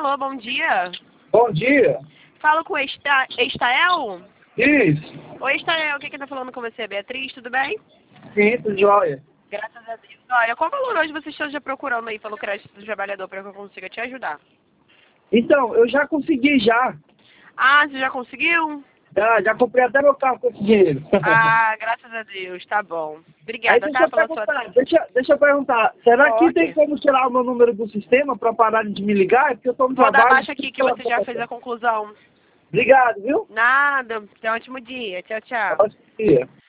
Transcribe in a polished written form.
Alô, bom dia. Bom dia. Falo com o Estael? Isso. Oi, Estael, o que tá falando com você? Beatriz, tudo bem? Sim, tudo jóia. Graças a Deus. Olha, qual valor hoje você esteja procurando aí pelo crédito do trabalhador para que eu consiga te ajudar? Então, eu já consegui já. Ah, você já conseguiu? Já comprei até meu carro com esse dinheiro. Ah, graças a Deus, tá bom. Aí Obrigada, deixa tá? eu Pela sua perguntar, atenção. deixa eu perguntar, será que tem Pode. como tirar o meu número do sistema para parar de me ligar? É porque eu tô no Vou dar trabalho. baixa aqui que você já fez a conclusão. Obrigado, viu? Nada. Tenha um ótimo dia. Tchau, tchau. Bom dia.